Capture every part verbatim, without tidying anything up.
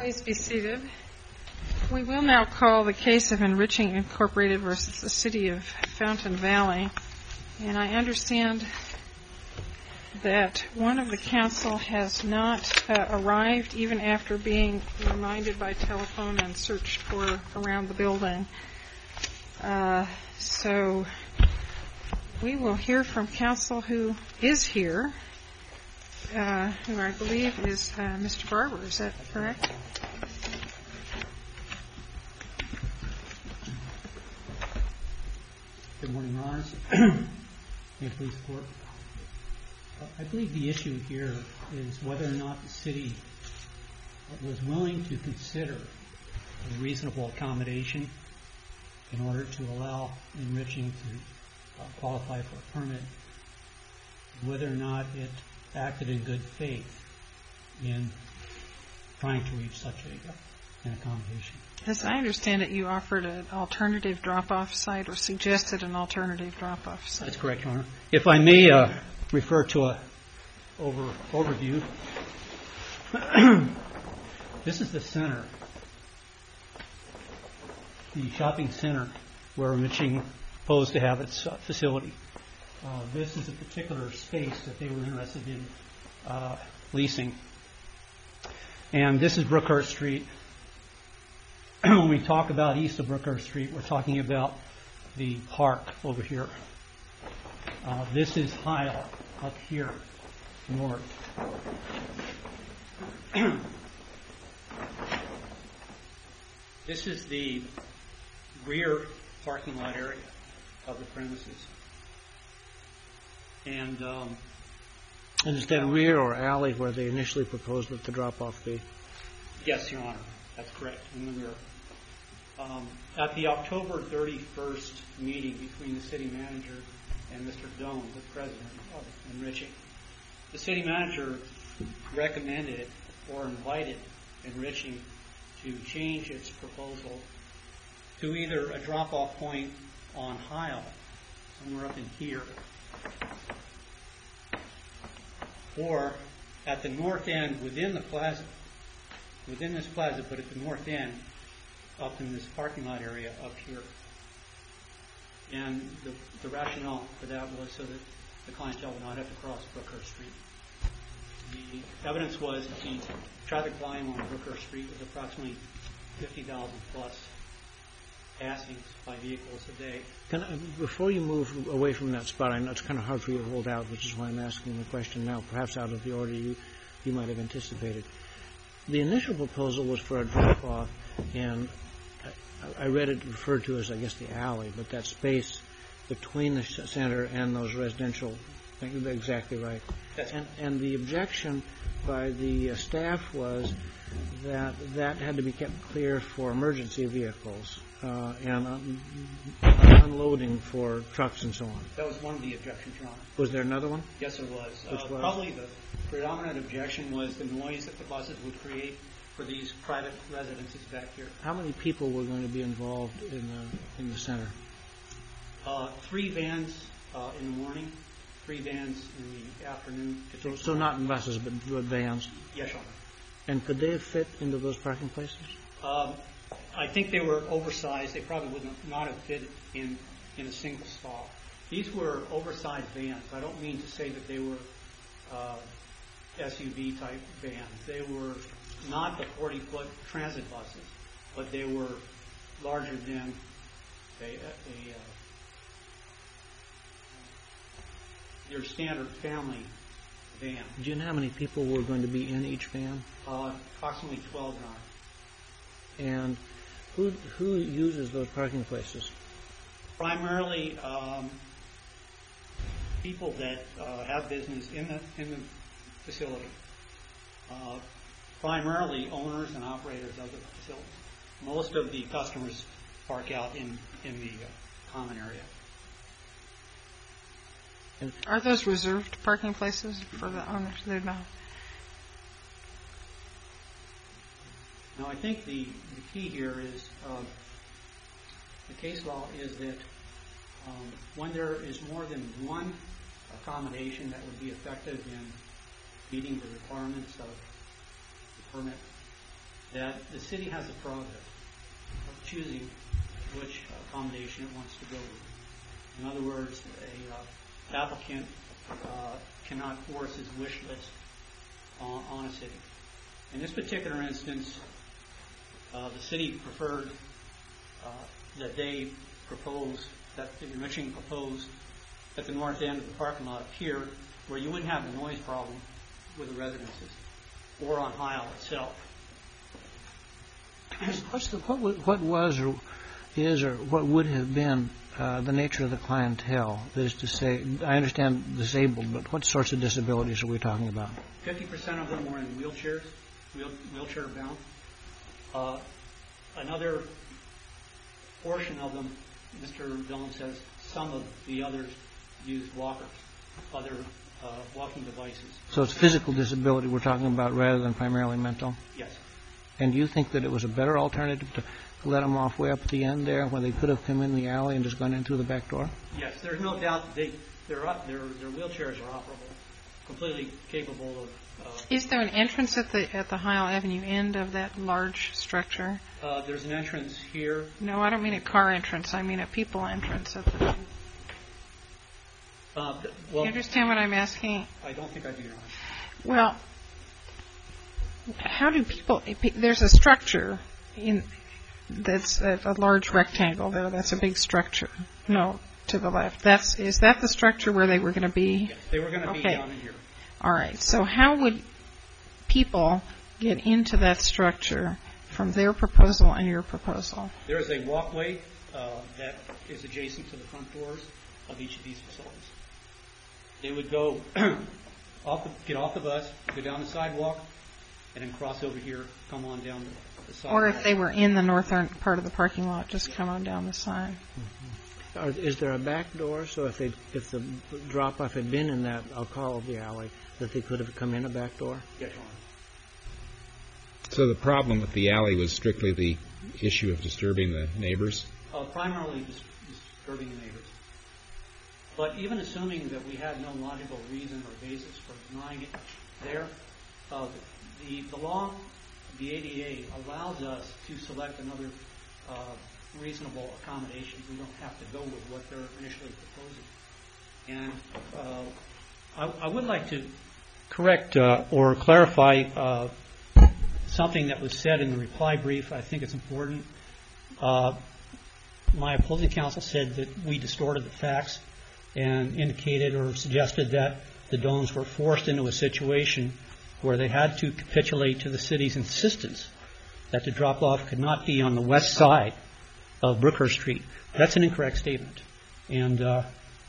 Please be seated. We will now call the case of Enriching Incorporated versus the City of Fountain Valley. And I understand that one of the counsel has not uh, arrived even after being reminded by telephone and searched for around the building. Uh, so we will hear from counsel who is here, uh, who I believe is uh, Mister Barber. Is that correct? Good morning, Your Honors. May it please the Court. Uh, I believe the issue here is whether or not the city was willing to consider a reasonable accommodation in order to allow Enriching to uh, qualify for a permit, whether or not it acted in good faith in trying to reach such a, an accommodation. As I understand it, you offered an alternative drop-off site or suggested an alternative drop-off site. That's correct, Your Honor. If I may uh, refer to a over, overview. This is the center, the shopping center where Enriching proposed to have its uh, facility. Uh, this is a particular space that they were interested in uh, leasing. And this is Brookhurst Street. When we talk about east of Brookhurst Street, we're talking about the park over here. Uh, this is Heil up here, north. This is the rear parking lot area of the premises. And um, And is that rear or alley where they initially proposed that the drop-off be? Yes, Your Honor. That's correct, in the rear. Um, at the October thirty-first meeting between the city manager and Mister Doan, the president of Enriching, the city manager recommended or invited Enriching to change its proposal to either a drop-off point on Heil, somewhere up in here, or at the north end within the plaza, within this plaza, but at the north end, up in this parking lot area up here. And the, the rationale for that was so that the clientele would not have to cross Brookhurst Street. The evidence was that the traffic volume on Brookhurst Street was approximately fifty thousand plus passings by vehicles a day. Can I, before you move away from that spot, I know it's kind of hard for you to hold out, which is why I'm asking the question now, perhaps out of the order you, you might have anticipated. The initial proposal was for a drop-off, and I, I read it referred to as, I guess, the alley, but that space between the center and those residential, I think you're exactly right. And, and the objection by the uh, staff was that that had to be kept clear for emergency vehicles uh, and um, unloading for trucks and so on. That was one of the objections, Your Honor. Was there another one? Yes, there was. Which uh, was? Probably the predominant objection was the noise that the buses would create for these private residences back here. How many people were going to be involved in the in the center? Uh, three vans uh, in the morning, three vans in the afternoon. So, so not in buses, but vans? Yes, Your Honor. And could they have fit into those parking places? Um, I think they were oversized. They probably would not have fit in, in a single stall. These were oversized vans. I don't mean to say that they were uh, S U V-type vans. They were not the forty-foot transit buses, but they were larger than a, a, a uh, your standard family van. Do you know how many people were going to be in each van? Uh, approximately twelve, Your Honor. And who who uses those parking places? Primarily um, people that uh, have business in the in the facility. Uh, primarily owners and operators of the facility. Most of the customers park out in in the uh, common area. And are those reserved parking places for the owners? They're not. Now, I think the, the key here is um, the case law is that um, when there is more than one accommodation that would be effective in meeting the requirements of the permit, that the city has the prerogative of choosing which accommodation it wants to go with. In other words, a uh, applicant uh, cannot force his wish list on, on a city. In this particular instance, uh, the city preferred uh, that they propose, that the enriching proposed at the north end of the parking lot here, where you wouldn't have the noise problem with the residences, or on Heil itself. What's the, what, w- what was or is or what would have been uh, the nature of the clientele? That is to say, I understand disabled, but what sorts of disabilities are we talking about? Fifty percent of them were in wheelchairs, wheel, wheelchair bound. Uh, another portion of them, Mister Dillon says, some of the others used walkers, other uh, walking devices. So it's physical disability we're talking about rather than primarily mental? Yes. And do you think that it was a better alternative to let them off way up at the end there when they could have come in the alley and just gone in through the back door? Yes, there's no doubt that they, their, their, their wheelchairs are operable, completely capable of... Uh, Is there an entrance at the at the Heil Avenue end of that large structure? uh, there's an entrance here. No, I don't mean a car entrance. I mean a people entrance. At the, Uh, th- well, you understand what I'm asking? I don't think I do, Your Honor. Well, how do people... There's a structure in that's a, a large rectangle there. That's a big structure. No, to the left. That's Is that the structure where they were going to be? Yes, they were going to Okay. be down in here. All right. So how would people get into that structure from their proposal and your proposal? There is a walkway uh, that is adjacent to the front doors of each of these facilities. They would go off, the, get off the bus, go down the sidewalk, and then cross over here, come on down the, the sidewalk. Or if they were in the northern part of the parking lot, just come on down the side. Or is there a back door so if they if the drop off had been in that, I'll call it the alley, that they could have come in a back door? Yes, Your Honor. So the problem with the alley was strictly the issue of disturbing the neighbors? Uh, primarily dis- disturbing the neighbors. But even assuming that we had no logical reason or basis for denying it there, uh, the, the law, the A D A, allows us to select another uh, reasonable accommodation. We don't have to go with what they're initially proposing. And uh, I, I would like to correct uh, or clarify uh, something that was said in the reply brief. I think it's important. Uh, my opposing counsel said that we distorted the facts and indicated or suggested that the Doans were forced into a situation where they had to capitulate to the city's insistence that the drop-off could not be on the west side of Brookhurst Street. That's an incorrect statement. And uh,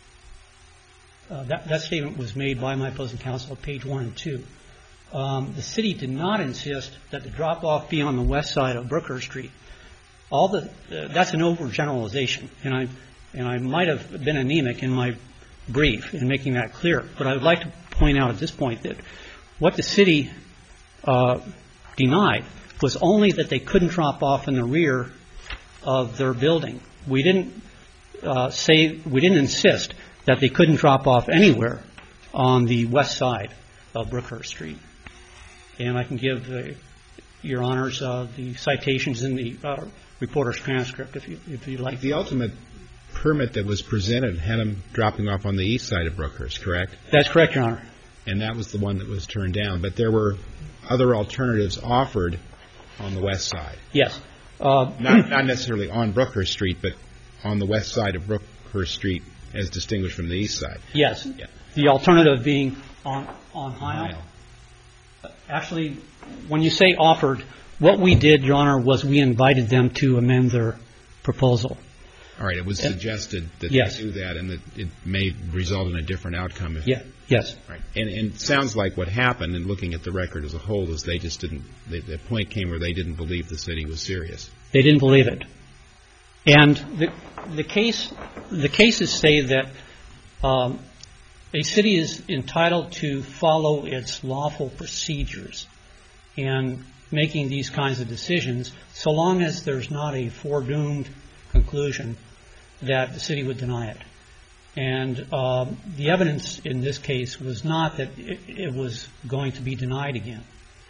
uh, that, that statement was made by my opposing counsel at page one and two. Um, the city did not insist that the drop-off be on the west side of Brookhurst Street. All the uh, that's an overgeneralization, and I and I might have been anemic in my brief in making that clear. But I would like to point out at this point that what the city uh, denied was only that they couldn't drop off in the rear of their building. We didn't uh, say we didn't insist that they couldn't drop off anywhere on the west side of Brookhurst Street. And I can give uh, Your Honors uh, the citations in the uh, reporter's transcript if you if you'd like. The ultimate permit that was presented had them dropping off on the east side of Brookhurst, correct? That's correct, Your Honor. And that was the one that was turned down. But there were other alternatives offered on the west side. Yes. Uh, not, not necessarily on Brookhurst Street, but on the west side of Brookhurst Street as distinguished from the east side. Yes. Yeah. The alternative being on, on Heil. Heil. Actually, when you say offered, what we did, Your Honor, was we invited them to amend their proposal. All right. It was Uh, suggested that yes. they do that and that it may result in a different outcome. If, Yeah. Yes. Right. And, and it sounds like what happened in looking at the record as a whole is they just didn't, they, the point came where they didn't believe the city was serious. They didn't believe it. And the, the case, the cases say that um, a city is entitled to follow its lawful procedures in making these kinds of decisions, so long as there's not a foredoomed conclusion that the city would deny it. And um, the evidence in this case was not that it, it was going to be denied again.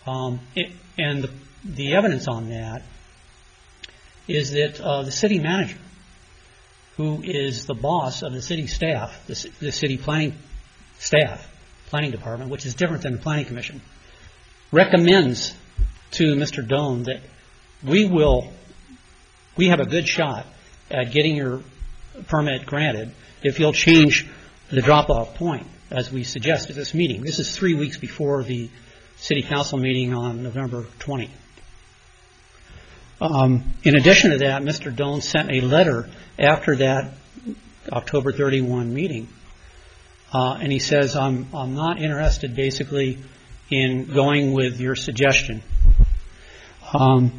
Um, it, and the, the evidence on that is that uh, the city manager, who is the boss of the city staff, the, the city planning staff, planning department, which is different than the planning commission, recommends to Mister Doan that we will, we have a good shot at getting your permit granted if you'll change the drop-off point, as we suggest at this meeting. This is three weeks before the city council meeting on November twentieth. Um, in addition to that, Mister Doan sent a letter after that October thirty-first meeting, uh, and he says, I'm, I'm not interested basically in going with your suggestion. Um,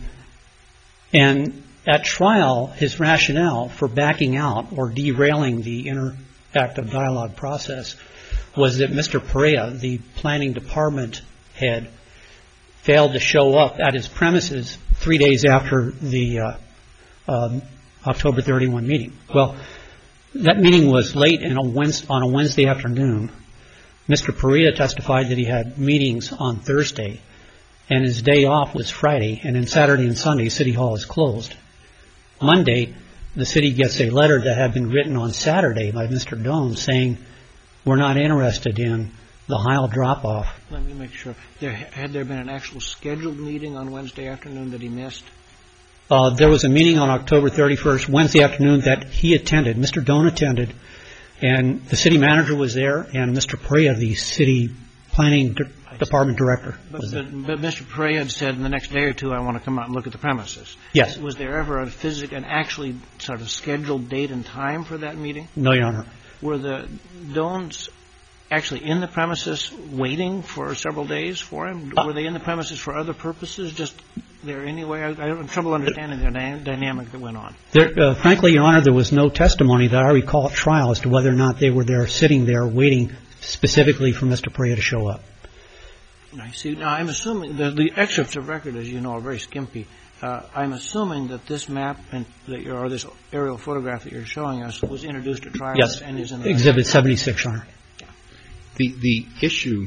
and at trial, his rationale for backing out or derailing the interactive dialogue process was that Mister Perea, the planning department head, failed to show up at his premises three days after the uh, um, October thirty-first meeting. Well, that meeting was late in a Wednesday, on a Wednesday afternoon. Mister Perea testified that he had meetings on Thursday, and his day off was Friday, and then Saturday and Sunday, City Hall is closed. Monday, the city gets a letter that had been written on Saturday by Mister Doan saying, we're not interested in the Heil drop-off. Let me make sure. There, had there been an actual scheduled meeting on Wednesday afternoon that he missed? Uh, there was a meeting on October thirty-first, Wednesday afternoon, that he attended, Mister Doan attended, and the city manager was there, and Mister Perea, the city planning de- department director, but, was there. But, but Mister Perea had said in the next day or two, I want to come out and look at the premises. Yes. Was there ever a physical, an actually sort of scheduled date and time for that meeting? No, Your Honor. Were the Doans actually in the premises waiting for several days for him? Uh, Were they in the premises for other purposes, just there anyway? I, I have trouble understanding the dy- dynamic that went on. There, uh, frankly, Your Honor, there was no testimony that I recall at trial as to whether or not they were there sitting there waiting specifically for Mister Perea to show up. I see. Now, I'm assuming the, the excerpts of record, as you know, are very skimpy. Uh, I'm assuming that this map and that you're, or this aerial photograph that you're showing us was introduced at trial. Yes. And is in the Exhibit seventy-six, Your Honor. The the issue,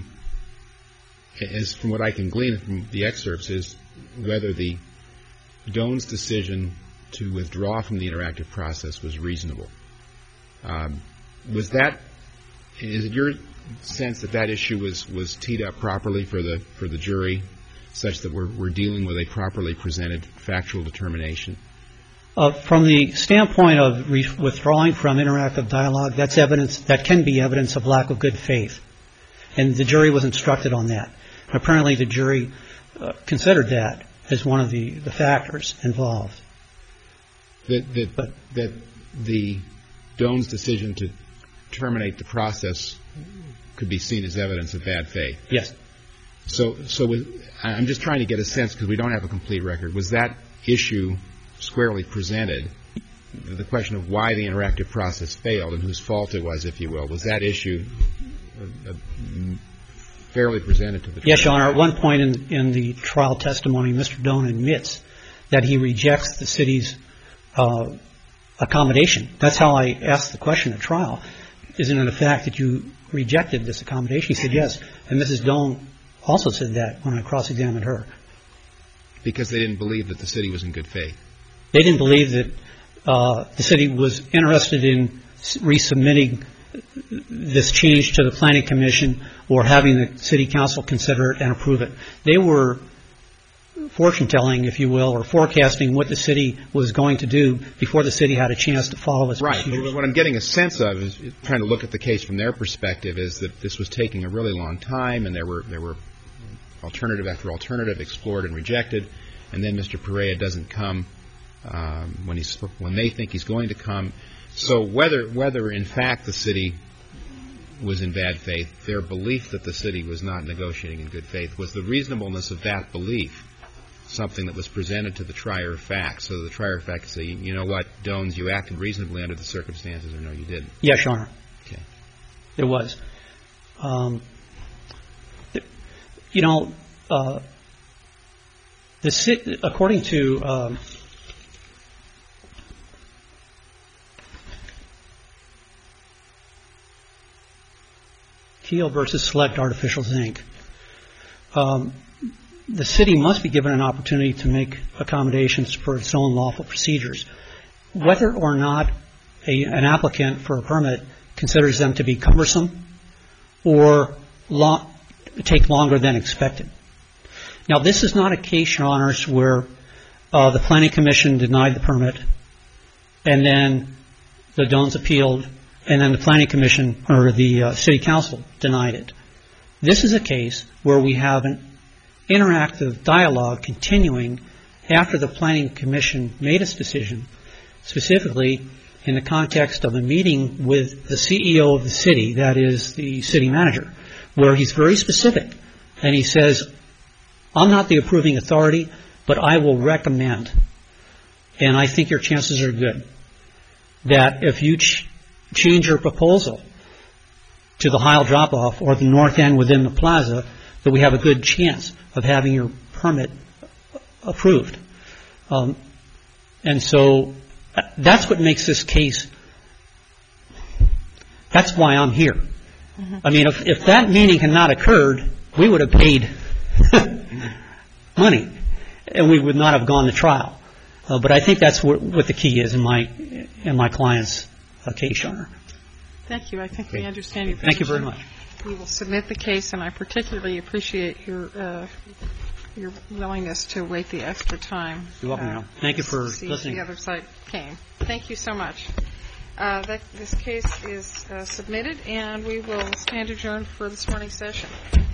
as from what I can glean from the excerpts, is whether the Doan's decision to withdraw from the interactive process was reasonable. Um, was that, is it your sense that that issue was, was teed up properly for the for the jury, such that we're we're dealing with a properly presented factual determination? Uh, from the standpoint of re- withdrawing from interactive dialogue, that's evidence, that can be evidence of lack of good faith. And the jury was instructed on that. Apparently the jury uh, considered that as one of the, the factors involved. That, that, but, that the Doan's decision to terminate the process could be seen as evidence of bad faith? Yes. So, so with, I'm just trying to get a sense, because we don't have a complete record, was that issue squarely presented, the question of why the interactive process failed and whose fault it was, if you will, was that issue uh, uh, fairly presented to the trial? Yes, Your Honor. At one point in, in the trial testimony, Mister Doan admits that he rejects the city's uh, accommodation. That's how I asked the question at trial. Isn't it a fact that you rejected this accommodation? He said yes. And Missus Doan also said that when I cross-examined her. Because they didn't believe that the city was in good faith? They didn't believe that uh, the city was interested in resubmitting this change to the Planning Commission or having the City Council consider it and approve it. They were fortune-telling, if you will, or forecasting what the city was going to do before the city had a chance to follow its right. procedures. But what I'm getting a sense of is trying to look at the case from their perspective is that this was taking a really long time, and there were there were alternative after alternative explored and rejected, and then Mister Perea doesn't come um, when he's when they think he's going to come. So whether whether in fact the city was in bad faith, their belief that the city was not negotiating in good faith, was the reasonableness of that belief something that was presented to the trier of fact, so the trier of fact could say, you know what, Doans, you acted reasonably under the circumstances, or no, you didn't? Yes, Your Honor. Okay. It was. Um, you know, uh, the city, according to um, Keel versus Select Artificials, Incorporated, um, the city must be given an opportunity to make accommodations for its own lawful procedures. Whether or not a, an applicant for a permit considers them to be cumbersome or long, take longer than expected. Now, this is not a case, Your Honors, where uh, the Planning Commission denied the permit and then the Doans appealed and then the Planning Commission or the uh, City Council denied it. This is a case where we have an interactive dialogue continuing after the Planning Commission made its decision, specifically in the context of a meeting with the C E O of the city, that is the city manager, where he's very specific and he says, I'm not the approving authority, but I will recommend, and I think your chances are good, that if you ch- change your proposal to the Heil drop-off or the north end within the plaza, that we have a good chance of having your permit approved. Um, and so that's what makes this case, that's why I'm here. Mm-hmm. I mean, if, if that meeting had not occurred, we would have paid money and we would not have gone to trial. Uh, but I think that's what, what the key is in my in my client's uh, case, Your Honor. Thank you. I think we understand your position. Thank you very much. We will submit the case, and I particularly appreciate your uh, your willingness to wait the extra time. You're welcome, Your Honor. Thank you for see listening. The other side came. Thank you so much. Uh, that, this case is uh, submitted, and we will stand adjourned for this morning's session.